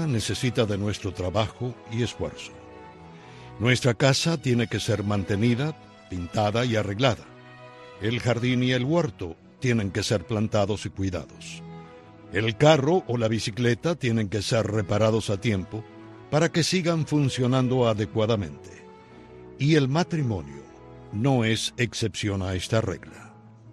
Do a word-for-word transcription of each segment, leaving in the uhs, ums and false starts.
vida necesita de nuestro trabajo y esfuerzo. Nuestra casa tiene que ser mantenida, pintada y arreglada. El jardín y el huerto tienen que ser plantados y cuidados. El carro o la bicicleta tienen que ser reparados a tiempo para que sigan funcionando adecuadamente. Y el matrimonio no es excepción a esta regla.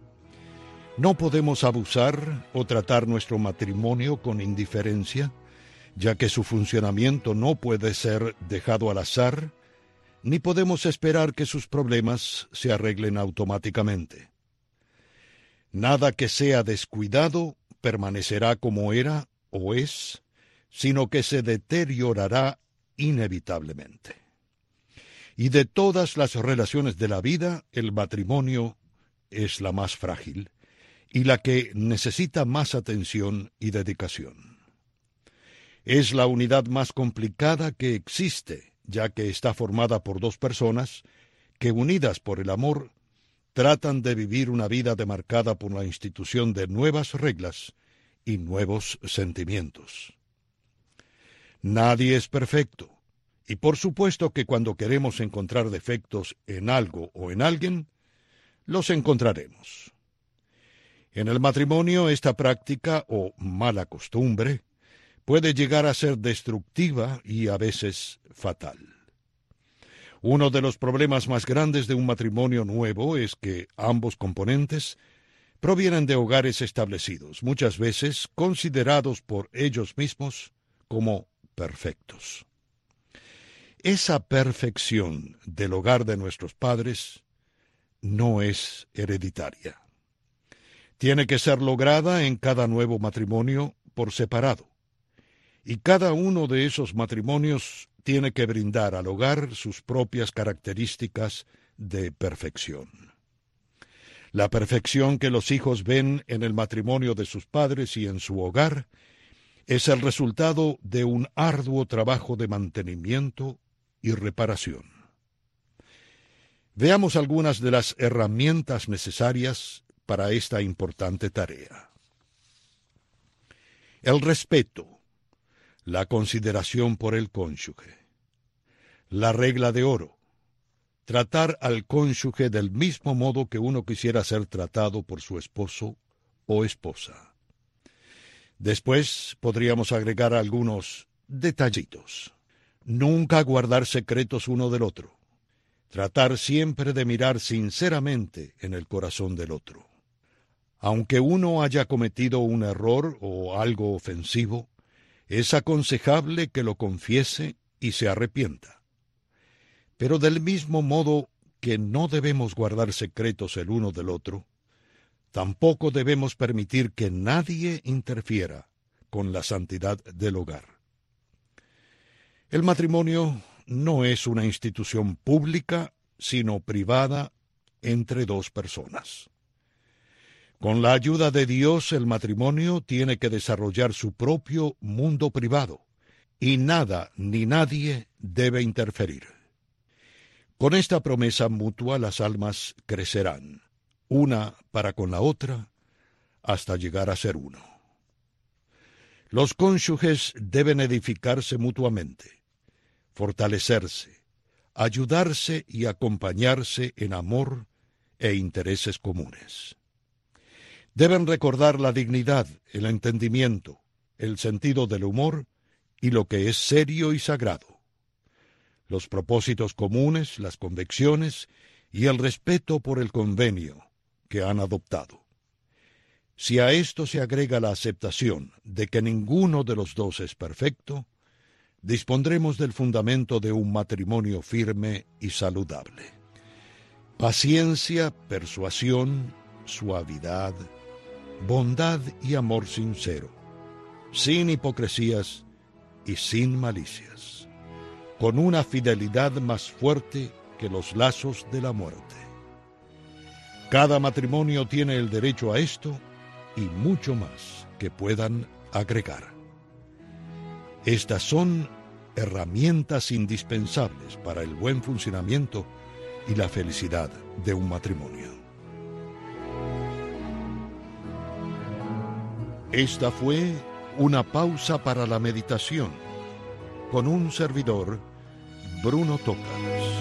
No podemos abusar o tratar nuestro matrimonio con indiferencia, ya que su funcionamiento no puede ser dejado al azar, ni podemos esperar que sus problemas se arreglen automáticamente. Nada que sea descuidado permanecerá como era o es, sino que se deteriorará inevitablemente. Y de todas las relaciones de la vida, el matrimonio es la más frágil y la que necesita más atención y dedicación. Es la unidad más complicada que existe, ya que está formada por dos personas que, unidas por el amor, tratan de vivir una vida demarcada por la institución de nuevas reglas y nuevos sentimientos. Nadie es perfecto, y por supuesto que cuando queremos encontrar defectos en algo o en alguien, los encontraremos. En el matrimonio, esta práctica o mala costumbre puede llegar a ser destructiva y a veces fatal. Uno de los problemas más grandes de un matrimonio nuevo es que ambos componentes provienen de hogares establecidos, muchas veces considerados por ellos mismos como perfectos. Esa perfección del hogar de nuestros padres no es hereditaria. Tiene que ser lograda en cada nuevo matrimonio por separado. Y cada uno de esos matrimonios tiene que brindar al hogar sus propias características de perfección. La perfección que los hijos ven en el matrimonio de sus padres y en su hogar es el resultado de un arduo trabajo de mantenimiento y reparación. Veamos algunas de las herramientas necesarias para esta importante tarea. El respeto. La consideración por el cónyuge. La regla de oro. Tratar al cónyuge del mismo modo que uno quisiera ser tratado por su esposo o esposa. Después podríamos agregar algunos detallitos. Nunca guardar secretos uno del otro. Tratar siempre de mirar sinceramente en el corazón del otro. Aunque uno haya cometido un error o algo ofensivo, es aconsejable que lo confiese y se arrepienta. Pero del mismo modo que no debemos guardar secretos el uno del otro, tampoco debemos permitir que nadie interfiera con la santidad del hogar. El matrimonio no es una institución pública, sino privada entre dos personas. Con la ayuda de Dios, el matrimonio tiene que desarrollar su propio mundo privado, y nada ni nadie debe interferir. Con esta promesa mutua las almas crecerán, una para con la otra, hasta llegar a ser uno. Los cónyuges deben edificarse mutuamente, fortalecerse, ayudarse y acompañarse en amor e intereses comunes. Deben recordar la dignidad, el entendimiento, el sentido del humor y lo que es serio y sagrado, los propósitos comunes, las convicciones y el respeto por el convenio que han adoptado. Si a esto se agrega la aceptación de que ninguno de los dos es perfecto, dispondremos del fundamento de un matrimonio firme y saludable. Paciencia, persuasión, suavidad, bondad y amor sincero, sin hipocresías y sin malicias, con una fidelidad más fuerte que los lazos de la muerte. Cada matrimonio tiene el derecho a esto y mucho más que puedan agregar. Estas son herramientas indispensables para el buen funcionamiento y la felicidad de un matrimonio. Esta fue una pausa para la meditación con un servidor, Bruno Tócaros.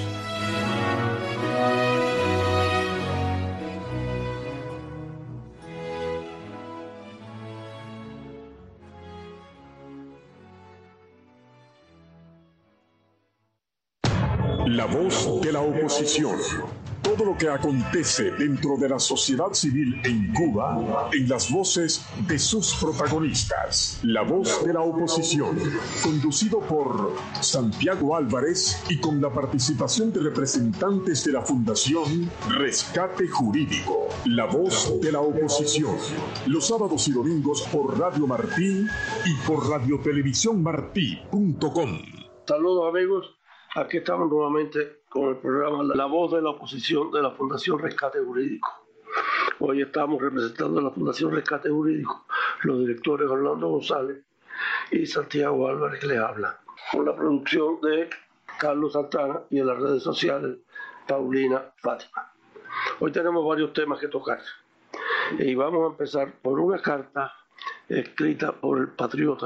La voz de la oposición. Todo lo que acontece dentro de la sociedad civil en Cuba, en las voces de sus protagonistas. La voz de la oposición, conducido por Santiago Álvarez y con la participación de representantes de la Fundación Rescate Jurídico. La voz de la oposición. Los sábados y domingos por Radio Martí y por radiotelevisión martí punto com. Saludos, amigos. Aquí estamos nuevamente con el programa La Voz de la Oposición de la Fundación Rescate Jurídico. Hoy estamos representando a la Fundación Rescate Jurídico, los directores Orlando González y Santiago Álvarez, que les habla, con la producción de Carlos Santana y en las redes sociales Paulina Fátima. Hoy tenemos varios temas que tocar y vamos a empezar por una carta escrita por el patriota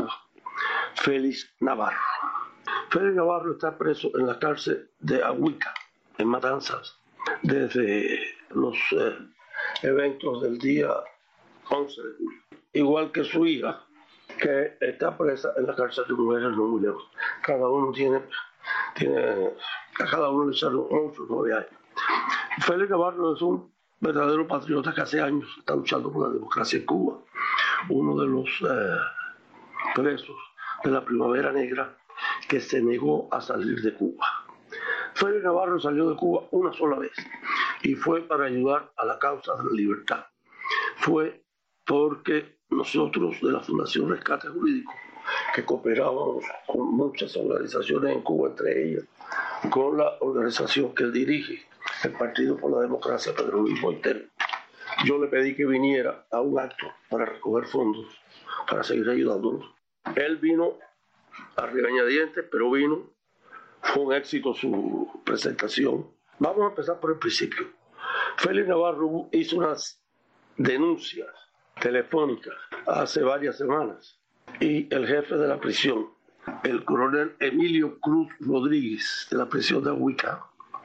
Félix Navarro. Félix Navarro está preso en la cárcel de Agüica, en Matanzas, desde los eh, eventos del día once de julio. Igual que su hija, que está presa en la cárcel de mujeres no muy lejos. Cada uno tiene, tiene a cada uno le salen ocho o nueve años. Félix Navarro es un verdadero patriota que hace años está luchando por la democracia en Cuba. Uno de los eh, presos de la Primavera Negra que se negó a salir de Cuba. Félix Navarro salió de Cuba una sola vez y fue para ayudar a la causa de la libertad. Fue porque nosotros de la Fundación Rescate Jurídico, que cooperábamos con muchas organizaciones en Cuba, entre ellas con la organización que él dirige, el Partido por la Democracia, Pedro Luis Boitero, yo le pedí que viniera a un acto para recoger fondos, para seguir ayudándonos. Él vino a regañadientes, pero vino, fue un éxito su presentación. Vamos a empezar por el principio. Félix Navarro hizo unas denuncias telefónicas hace varias semanas y el jefe de la prisión, el coronel Emilio Cruz Rodríguez, de la prisión de Agüica,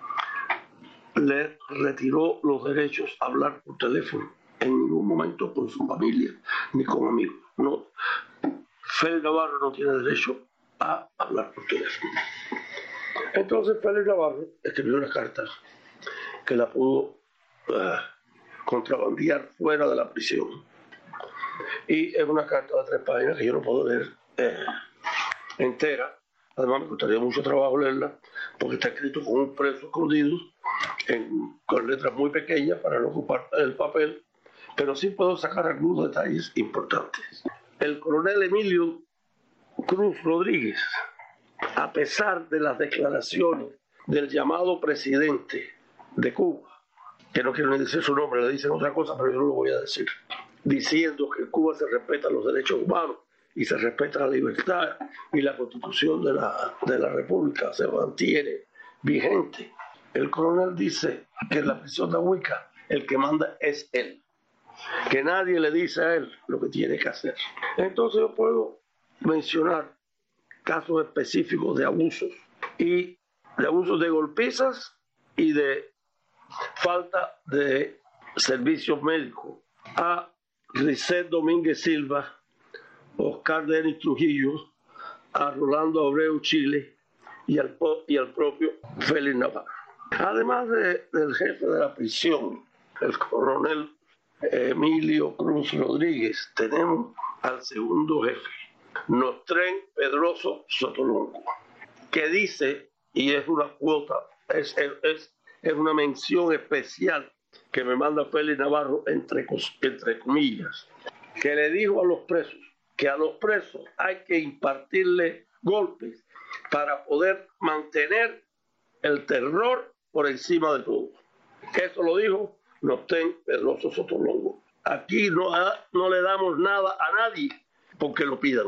le retiró los derechos a hablar por teléfono en ningún momento con su familia ni con amigos. No. Félix Navarro no tiene derecho a hablar por teléfono. Entonces Félix Navarro escribió una carta que la pudo uh, contrabandear fuera de la prisión. Y es una carta de tres páginas que yo no puedo leer eh, entera. Además me costaría mucho trabajo leerla porque está escrito con un preso escondido en, con letras muy pequeñas para no ocupar el papel, pero sí puedo sacar algunos detalles importantes. El coronel Emilio Cruz Rodríguez, a pesar de las declaraciones del llamado presidente de Cuba, que no quiero ni decir su nombre, le dicen otra cosa, pero yo no lo voy a decir, diciendo que en Cuba se respetan los derechos humanos y se respeta la libertad y la Constitución de la, de la República se mantiene vigente. El coronel dice que en la prisión de Agüica el que manda es él, que nadie le dice a él lo que tiene que hacer. Entonces yo puedo mencionar casos específicos de abusos y de abusos de golpizas y de falta de servicios médicos a Risset Domínguez Silva, Oscar Denis Trujillo, a Rolando Abreu Chile y al, y al propio Félix Navarro. Además de, del jefe de la prisión, el coronel Emilio Cruz Rodríguez, tenemos al segundo jefe, Nostren Pedroso Sotolongo, que dice, y es una cuota, es, es, es una mención especial que me manda Félix Navarro entre, entre comillas, que le dijo a los presos que a los presos hay que impartirle golpes para poder mantener el terror por encima de todo. Eso lo dijo Nostren Pedroso Sotolongo. Aquí no, no le damos nada a nadie porque lo pidan.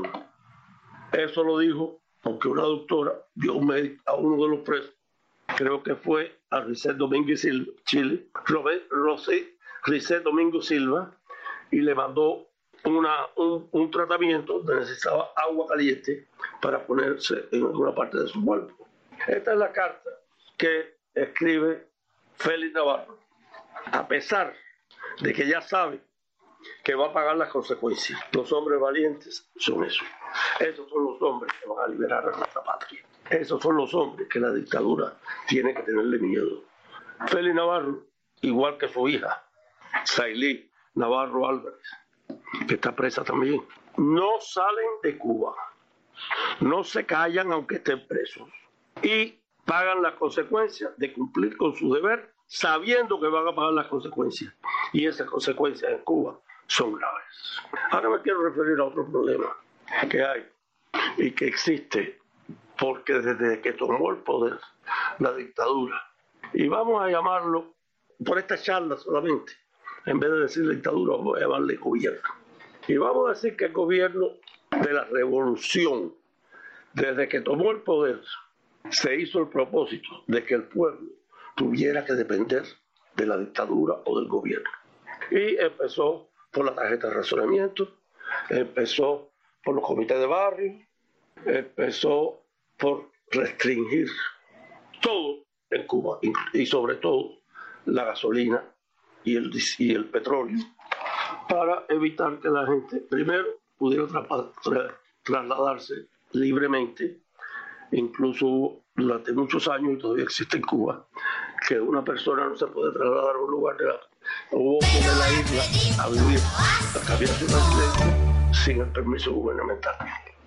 Eso lo dijo porque una doctora dio un médico a uno de los presos, creo que fue a Risset Domínguez Silva, Chile, Robert, Rosé, Risset Domínguez Silva, y le mandó una, un, un tratamiento donde necesitaba agua caliente para ponerse en alguna parte de su cuerpo. Esta es la carta que escribe Félix Navarro, a pesar de que ya sabe que va a pagar las consecuencias. Los hombres valientes son esos. Esos son los hombres que van a liberar a nuestra patria. Esos son los hombres que la dictadura tiene que tenerle miedo. Félix Navarro, igual que su hija, Sailí Navarro Álvarez, que está presa también, no salen de Cuba, no se callan aunque estén presos y pagan las consecuencias de cumplir con su deber sabiendo que van a pagar las consecuencias, y esas consecuencias en Cuba son graves. Ahora me quiero referir a otro problema que hay y que existe porque desde que tomó el poder la dictadura, y vamos a llamarlo por esta charla solamente, en vez de decir dictadura vamos a llamarle gobierno, y vamos a decir que el gobierno de la revolución, desde que tomó el poder, se hizo el propósito de que el pueblo tuviera que depender de la dictadura o del gobierno. Y empezó por la tarjeta de razonamiento, empezó por los comités de barrio, empezó por restringir todo en Cuba y sobre todo la gasolina y el, y el petróleo, para evitar que la gente primero pudiera tra tra trasladarse libremente. Incluso durante muchos años, y todavía existe en Cuba, que una persona no se puede trasladar a un lugar de la, o de la isla a vivir, a cambiar su residencia sin el permiso gubernamental.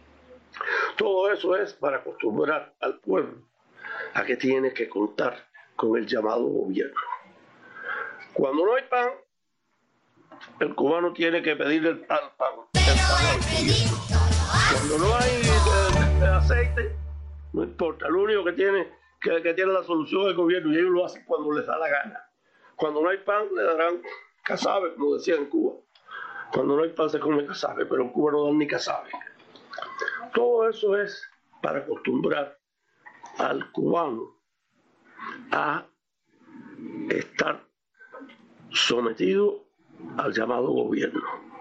Todo eso es para acostumbrar al pueblo a que tiene que contar con el llamado gobierno. Cuando no hay pan, el cubano tiene que pedirle el pan, pan, el pan al gobierno. Cuando no hay eh, aceite, no importa, lo único que tiene, que, que tiene la solución es el gobierno, y ellos lo hacen cuando les da la gana. Cuando no hay pan, le darán casabe, como decía en Cuba. Cuando no hay pan se come casabe, pero en Cuba no dan ni casabe. Todo eso es para acostumbrar al cubano a estar sometido al llamado gobierno.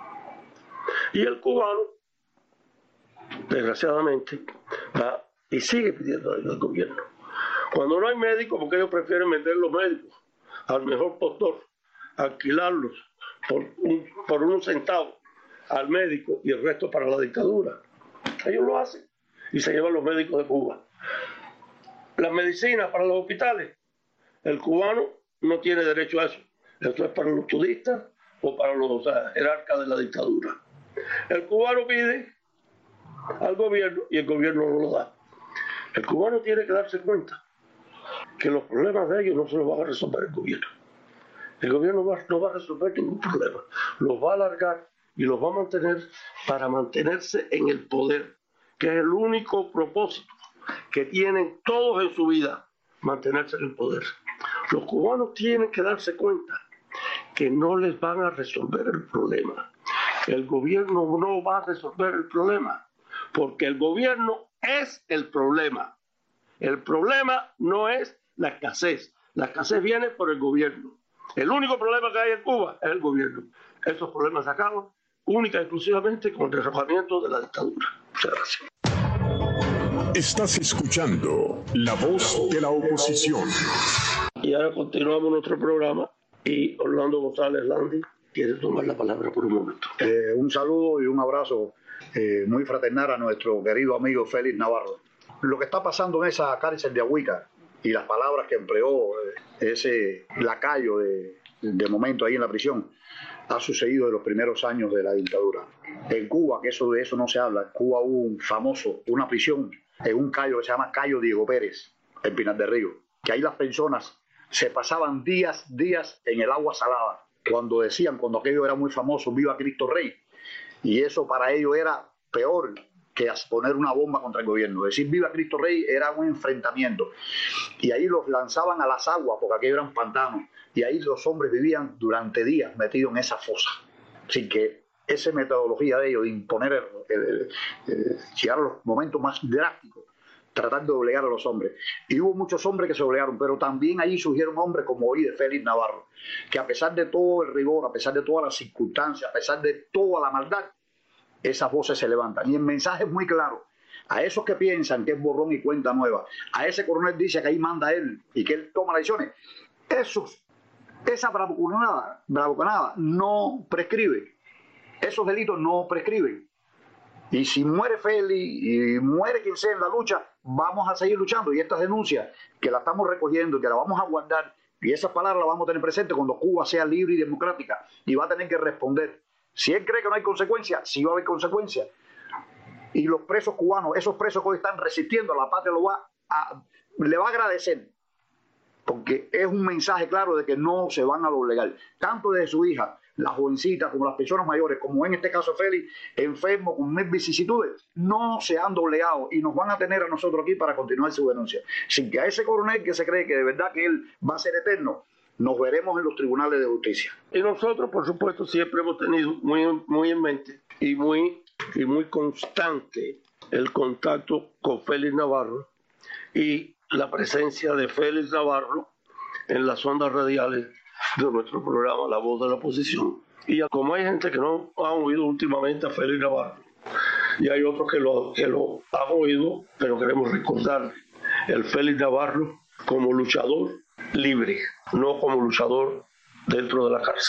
Y el cubano, desgraciadamente, va y sigue pidiendo ayuda al gobierno. Cuando no hay médicos, porque ellos prefieren vender los médicos al mejor postor, alquilarlos por un, por unos centavos al médico y el resto para la dictadura. Ellos lo hacen y se llevan los médicos de Cuba. Las medicinas para los hospitales, el cubano no tiene derecho a eso. Esto es para los turistas o para los o sea, jerarcas de la dictadura. El cubano pide al gobierno y el gobierno no lo da. El cubano tiene que darse cuenta que los problemas de ellos no se los va a resolver el gobierno. El gobierno va, no va a resolver ningún problema. Los va a alargar y los va a mantener para mantenerse en el poder, que es el único propósito que tienen todos en su vida, mantenerse en el poder. Los cubanos tienen que darse cuenta que no les van a resolver el problema. El gobierno no va a resolver el problema, porque el gobierno es el problema. El problema no es la escasez. La escasez viene por el gobierno. El único problema que hay en Cuba es el gobierno. Esos problemas se acaban única y exclusivamente con el derrocamiento de la dictadura. Muchas gracias. Estás escuchando La Voz de la Oposición. Y ahora continuamos nuestro programa y Orlando González Landi quiere tomar la palabra por un momento. Eh, un saludo y un abrazo eh, muy fraternal a nuestro querido amigo Félix Navarro. Lo que está pasando en esa cárcel de Agüita y las palabras que empleó eh, ese lacayo de, de momento ahí en la prisión ha sucedido en los primeros años de la dictadura. En Cuba, que eso de eso no se habla, en Cuba hubo un famoso, una prisión en un cayo que se llama Cayo Diego Pérez, en Pinar del Río, que ahí las personas se pasaban días, días en el agua salada, cuando decían, cuando aquello era muy famoso, viva Cristo Rey, y eso para ellos era peor que poner una bomba contra el gobierno. Decir viva Cristo Rey era un enfrentamiento, y ahí los lanzaban a las aguas, porque aquello eran pantanos, y ahí los hombres vivían durante días metidos en esa fosa, sin que esa metodología de ellos de imponer, el, el, el, llegar a los momentos más drásticos, tratando de obligar a los hombres. Y hubo muchos hombres que se obligaron, pero también allí surgieron hombres como hoy de Félix Navarro, que a pesar de todo el rigor, a pesar de todas las circunstancias, a pesar de toda la maldad, esas voces se levantan. Y el mensaje es muy claro. a esos que piensan que es borrón y cuenta nueva, a ese coronel dice que ahí manda él y que él toma las decisiones, esos, esa bravuconada, bravuconada no prescribe, esos delitos no prescriben. Y si muere Félix y muere quien sea en la lucha, vamos a seguir luchando. Y estas denuncias que la estamos recogiendo y que la vamos a guardar, y esas palabras las vamos a tener presentes cuando Cuba sea libre y democrática, y va a tener que responder. Si él cree que no hay consecuencias, sí va a haber consecuencias. Y los presos cubanos, esos presos que hoy están resistiendo, la patria lo va a, le va a agradecer, porque es un mensaje claro de que no se van a lo legal, tanto de su hija, las jovencitas, como las personas mayores, como en este caso Félix, enfermo con mil vicisitudes, no se han doblegado y nos van a tener a nosotros aquí para continuar su denuncia. Sin que a ese coronel que se cree que de verdad que él va a ser eterno, nos veremos en los tribunales de justicia. Y nosotros, por supuesto, siempre hemos tenido muy, muy en mente y muy, y muy constante el contacto con Félix Navarro y la presencia de Félix Navarro en las ondas radiales de nuestro programa La Voz de la Oposición. Y como hay gente que no ha oído últimamente a Félix Navarro y hay otros que lo, que lo han oído, pero queremos recordar el Félix Navarro como luchador libre, no como luchador dentro de la cárcel.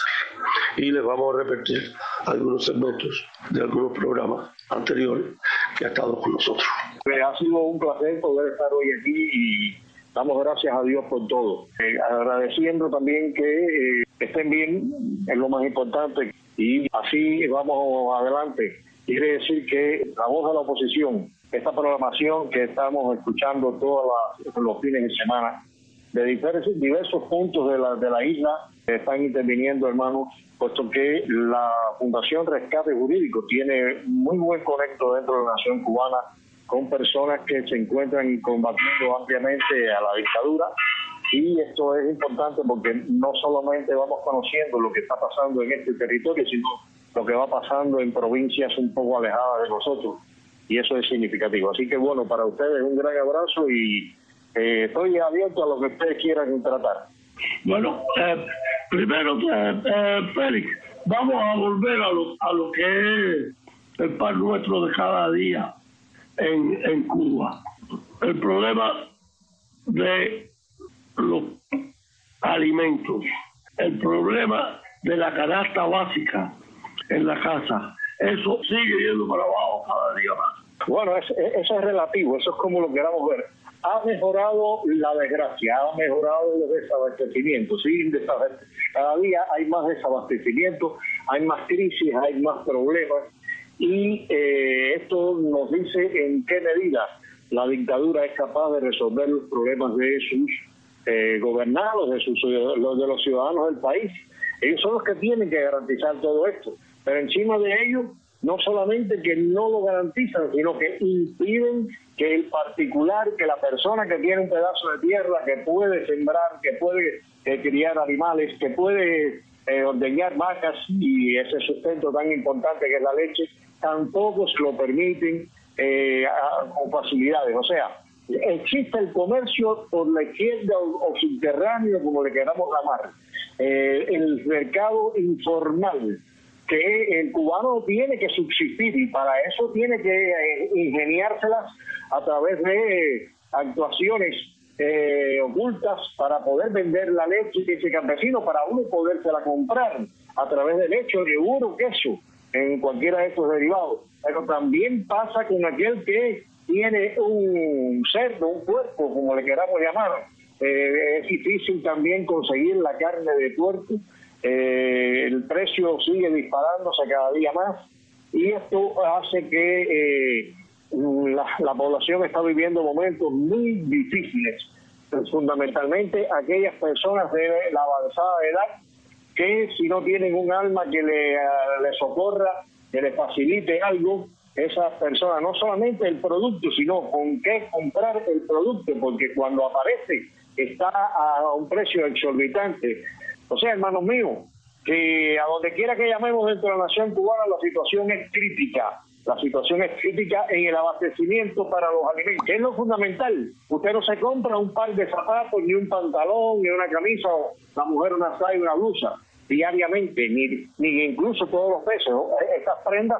Y les vamos a repetir algunos segmentos de algunos programas anteriores que ha estado con nosotros. Ha sido un placer poder estar hoy aquí y damos gracias a Dios por todo. Eh, agradeciendo también que eh, estén bien, es lo más importante, y así vamos adelante. Quiere decir que La Voz de la Oposición, esta programación que estamos escuchando todos los fines de semana, de diversos, diversos puntos de la, de la isla, están interviniendo, hermanos, puesto que la Fundación Rescate Jurídico tiene muy buen conecto dentro de la nación cubana con personas que se encuentran combatiendo ampliamente a la dictadura, y esto es importante porque no solamente vamos conociendo lo que está pasando en este territorio, sino lo que va pasando en provincias un poco alejadas de nosotros, y eso es significativo. Así que bueno, para ustedes un gran abrazo y eh, estoy abierto a lo que ustedes quieran tratar. Bueno, eh, primero, eh, eh, Félix, vamos a volver a lo, a lo que es el pan nuestro de cada día en, en Cuba. El problema de los alimentos, el problema de la canasta básica en la casa, eso sigue yendo para abajo cada día más. Bueno, es, eso es relativo, eso es como lo queramos ver. Ha mejorado la desgracia, ha mejorado los desabastecimientos, ¿sí? Cada día hay más desabastecimiento, hay más crisis, hay más problemas, y eh, esto nos dice en qué medida la dictadura es capaz de resolver los problemas de sus eh, gobernados, de, sus, de los ciudadanos del país. Ellos son los que tienen que garantizar todo esto, pero encima de ello, no solamente que no lo garantizan, sino que impiden que el particular, que la persona que tiene un pedazo de tierra, que puede sembrar, que puede eh, criar animales, que puede eh, ordeñar vacas y ese sustento tan importante que es la leche, tampoco se lo permiten eh, a, con facilidades. O sea, existe el comercio por la izquierda o, o subterráneo, como le queramos llamar, eh, el mercado informal, que el cubano tiene que subsistir, y para eso tiene que eh, ingeniárselas a través de actuaciones eh, ocultas para poder vender la leche de ese campesino, para uno podérsela comprar a través de leche, yogur o queso, en cualquiera de estos derivados. Pero también pasa con aquel que tiene un cerdo, un puerco, como le queramos llamar. Eh, es difícil también conseguir la carne de puerco. Eh, el precio sigue disparándose cada día más, y esto hace que eh, la, la población está viviendo momentos muy difíciles, fundamentalmente aquellas personas de la avanzada edad que, si no tienen un alma que le, le socorra, que le facilite algo, esas personas, no solamente el producto, sino con qué comprar el producto, porque cuando aparece está a un precio exorbitante. O sea, hermanos míos, que a donde quiera que llamemos dentro de la nación cubana, la situación es crítica. La situación es crítica en el abastecimiento para los alimentos, que es lo fundamental. Usted no se compra un par de zapatos, ni un pantalón, ni una camisa, o la mujer una saya y una blusa diariamente, ni, ni incluso todos los meses. Estas prendas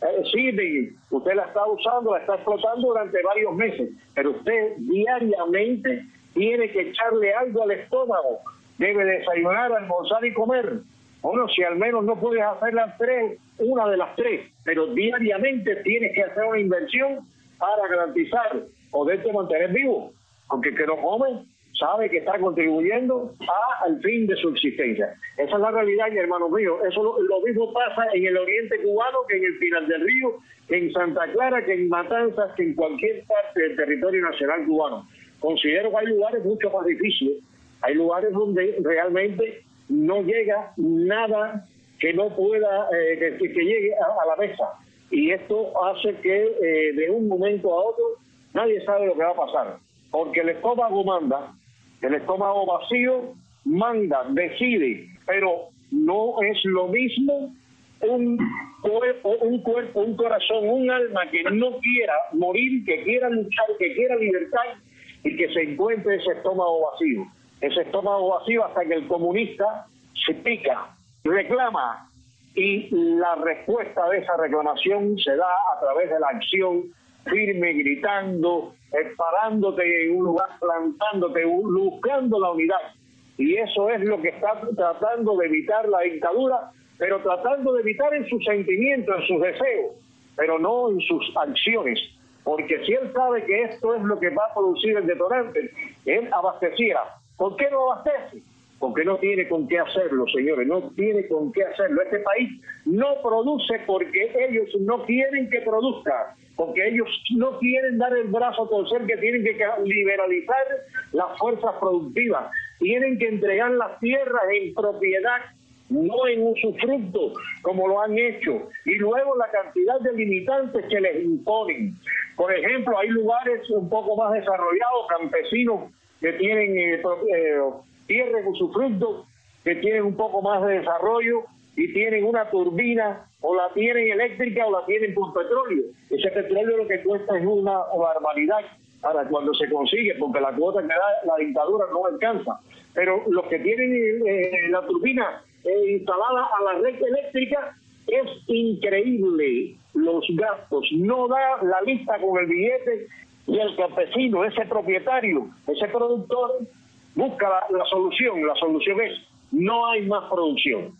Eh, sí, usted la está usando, la está explotando durante varios meses, pero usted diariamente tiene que echarle algo al estómago. Debe desayunar, almorzar y comer. Bueno, si al menos no puedes hacer las tres, una de las tres, pero diariamente tienes que hacer una inversión para garantizar poderte mantener vivo, porque el que no come sabe que está contribuyendo a, al fin de su existencia. Esa es la realidad, mi hermano mío. Eso lo, lo mismo pasa en el oriente cubano que en el Pinar del Río, que en Santa Clara, que en Matanzas, que en cualquier parte del territorio nacional cubano. Considero que hay lugares mucho más difíciles. Hay lugares donde realmente no llega nada que no pueda, eh, que, que llegue a, a la mesa. Y esto hace que eh, de un momento a otro nadie sabe lo que va a pasar. Porque el estómago manda, el estómago vacío manda, decide, pero no es lo mismo un cuerpo, un cuerpo, un corazón, un alma que no quiera morir, que quiera luchar, que quiera libertad y que se encuentre ese estómago vacío. Ese estómago vacío hasta que el comunista se pica, reclama, y la respuesta de esa reclamación se da a través de la acción firme, gritando, parándote en un lugar, plantándote, buscando la unidad. Y eso es lo que está tratando de evitar la dictadura, pero tratando de evitar en sus sentimientos, en sus deseos, pero no en sus acciones. Porque si él sabe que esto es lo que va a producir el detonante, él abasteciera. ¿Por qué no abastece? Porque no tiene con qué hacerlo, señores, no tiene con qué hacerlo. Este país no produce porque ellos no quieren que produzca, porque ellos no quieren dar el brazo a torcer, que tienen que liberalizar las fuerzas productivas, tienen que entregar las tierras en propiedad, no en usufructo, como lo han hecho, y luego la cantidad de limitantes que les imponen. Por ejemplo, hay lugares un poco más desarrollados, campesinos, que tienen eh, eh, tierra en usufructo, que tienen un poco más de desarrollo y tienen una turbina, o la tienen eléctrica o la tienen por petróleo. Ese petróleo lo que cuesta es una barbaridad para cuando se consigue, porque la cuota que da la dictadura no alcanza. Pero los que tienen eh, la turbina eh, instalada a la red eléctrica, es increíble los gastos. No da la lista con el billete, y el campesino, ese propietario, ese productor, busca la, la solución. La solución es: no hay más producción.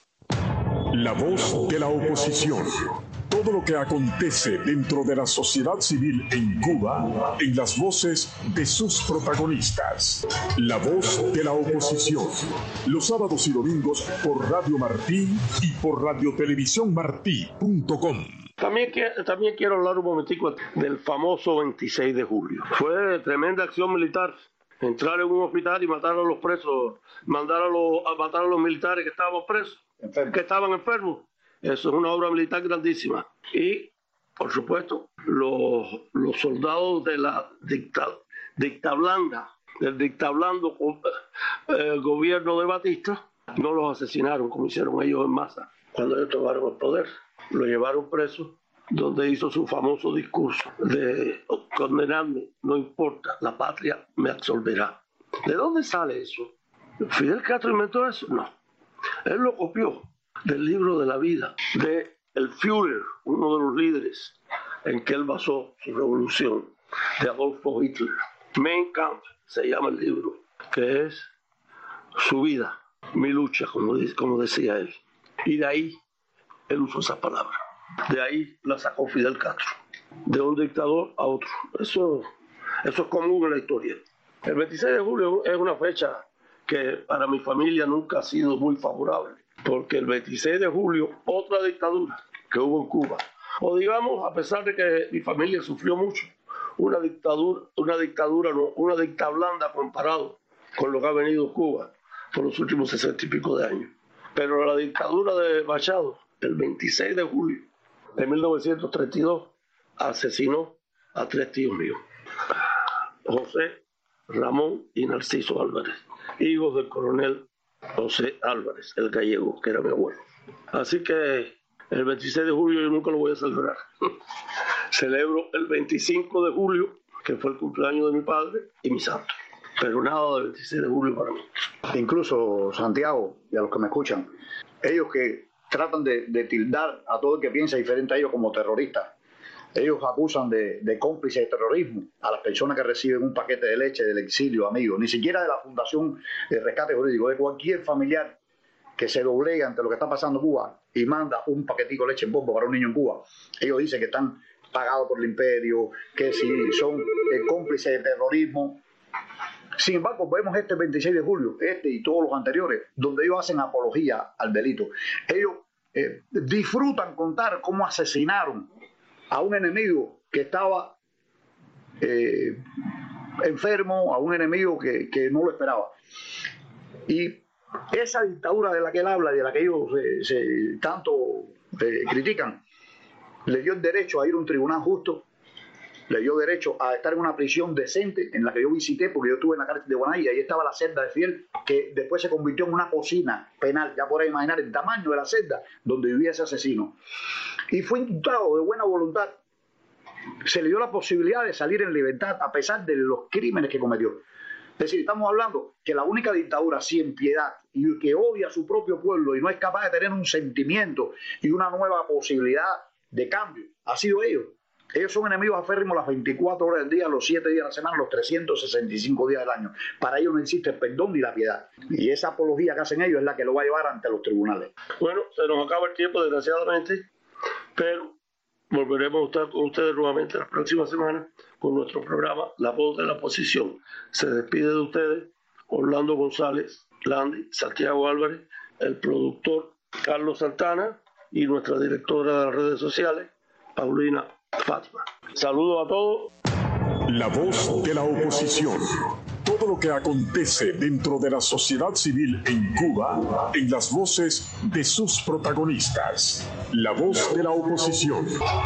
La voz de la oposición. Todo lo que acontece dentro de la sociedad civil en Cuba, en las voces de sus protagonistas. La voz de la oposición. Los sábados y domingos por Radio Martí y por radiotelevisión martí punto com. También, también quiero hablar un momentico del famoso veintiséis de julio. Fue tremenda acción militar. Entrar en un hospital y matar a los presos, mandar a, los, a matar a los militares que estaban presos, Enfermo. que estaban enfermos. Eso es una obra militar grandísima. Y, por supuesto, los, los soldados de la dicta, dictablanda, del dictablando eh, gobierno de Batista, no los asesinaron como hicieron ellos en masa cuando ellos tomaron el poder. Lo llevaron preso, donde hizo su famoso discurso de condenando, no importa, la patria me absolverá. ¿De dónde sale eso? ¿Fidel Castro inventó eso? No. Él lo copió del libro de la vida de el Führer, uno de los líderes en que él basó su revolución, de Adolfo Hitler. Mein Kampf se llama el libro, que es su vida, mi lucha, como, como decía él. Y de ahí él usó esa palabra. De ahí la sacó Fidel Castro, de un dictador a otro. Eso, eso es común en la historia. El veintiséis de julio es una fecha que para mi familia nunca ha sido muy favorable, porque el veintiséis de julio, otra dictadura que hubo en Cuba, o digamos, a pesar de que mi familia sufrió mucho, una dictadura, una dictadura, no, una dictablanda comparado con lo que ha venido Cuba por los últimos sesenta y pico de años. Pero la dictadura de Machado, el veintiséis de julio de mil novecientos treinta y dos, asesinó a tres tíos míos, José, Ramón y Narciso Álvarez, hijos del coronel José Álvarez, el gallego, que era mi abuelo. Así que el veintiséis de julio yo nunca lo voy a celebrar. Celebro el veinticinco de julio, que fue el cumpleaños de mi padre y mi santo. Pero nada del veintiséis de julio para mí. Incluso, Santiago, y a los que me escuchan, ellos que tratan de, de tildar a todo el que piensa diferente a ellos como terroristas. Ellos acusan de, de cómplices de terrorismo a las personas que reciben un paquete de leche del exilio, amigos. Ni siquiera de la Fundación de Rescate Jurídico, de cualquier familiar que se doblega ante lo que está pasando en Cuba y manda un paquetico de leche en polvo para un niño en Cuba. Ellos dicen que están pagados por el imperio, que si son eh, cómplices de terrorismo. Sin embargo, vemos este veintiséis de julio, este y todos los anteriores, donde ellos hacen apología al delito. Ellos eh, disfrutan contar cómo asesinaron a un enemigo que estaba eh, enfermo, a un enemigo que, que no lo esperaba. Y esa dictadura de la que él habla, de la que ellos eh, se, tanto eh, critican, le dio el derecho a ir a un tribunal justo, le dio derecho a estar en una prisión decente, en la que yo visité, porque yo estuve en la cárcel de Guanay, y ahí estaba la celda de Fiel, que después se convirtió en una cocina penal. Ya podéis imaginar el tamaño de la celda donde vivía ese asesino. Y fue indultado de buena voluntad. Se le dio la posibilidad de salir en libertad a pesar de los crímenes que cometió. Es decir, estamos hablando que la única dictadura sin piedad y que odia a su propio pueblo y no es capaz de tener un sentimiento y una nueva posibilidad de cambio, ha sido ellos. Ellos son enemigos aférrimos las veinticuatro horas del día, los siete días de la semana, los trescientos sesenta y cinco días del año. Para ellos no existe el perdón ni la piedad. Y esa apología que hacen ellos es la que lo va a llevar ante los tribunales. Bueno, se nos acaba el tiempo, desgraciadamente, pero volveremos a estar con ustedes nuevamente la próxima semana con nuestro programa La Voz de la Oposición. Se despide de ustedes Orlando González, Landy, Santiago Álvarez, el productor Carlos Santana y nuestra directora de las redes sociales, Paulina Fátima. Saludos a todos. La Voz de la Oposición. Todo lo que acontece dentro de la sociedad civil en Cuba, en las voces de sus protagonistas. La Voz de la Oposición.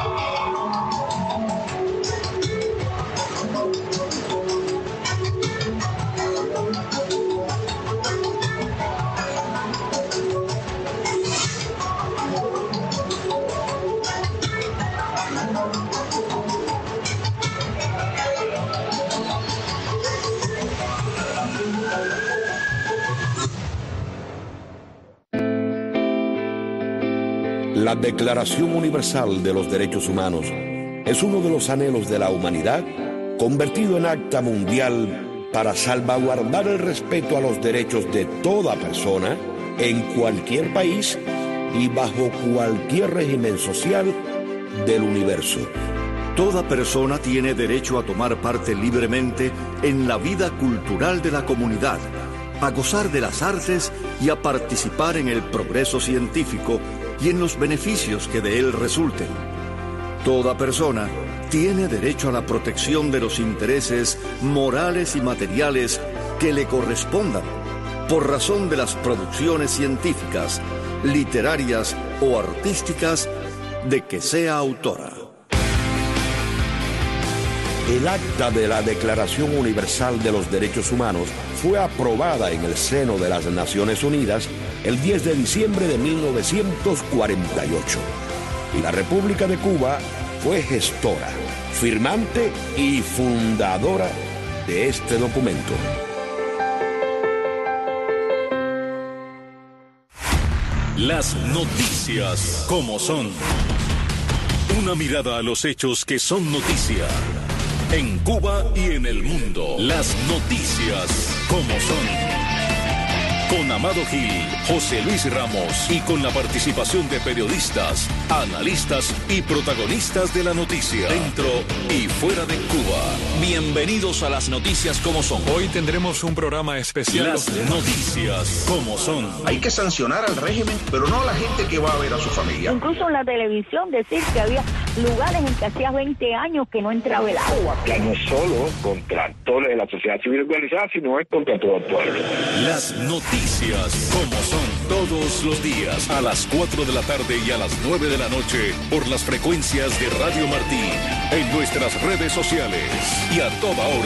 La Declaración Universal de los Derechos Humanos es uno de los anhelos de la humanidad convertido en acta mundial para salvaguardar el respeto a los derechos de toda persona en cualquier país y bajo cualquier régimen social del universo. Toda persona tiene derecho a tomar parte libremente en la vida cultural de la comunidad, a gozar de las artes y a participar en el progreso científico y en los beneficios que de él resulten. Toda persona tiene derecho a la protección de los intereses morales y materiales que le correspondan por razón de las producciones científicas, literarias o artísticas de que sea autora. El acta de la Declaración Universal de los Derechos Humanos fue aprobada en el seno de las Naciones Unidas el diez de diciembre de mil novecientos cuarenta y ocho. Y la República de Cuba fue gestora, firmante y fundadora de este documento. Las noticias como son. Una mirada a los hechos que son noticia. En Cuba y en el mundo. Las noticias como son. Con Amado Gil, José Luis Ramos y con la participación de periodistas, analistas y protagonistas de la noticia dentro y fuera de Cuba. Bienvenidos a las noticias como son. Hoy tendremos un programa especial. Las noticias como son. Hay que sancionar al régimen, pero no a la gente que va a ver a su familia. Incluso en la televisión decir que había lugares en que hacía veinte años que no entraba el agua. Que no es solo contra actores de la sociedad civil organizada, sino es contra todo el pueblo. Las noticias como son, todos los días a las cuatro de la tarde y a las nueve de la noche por las frecuencias de Radio Martí, en nuestras redes sociales y a toda hora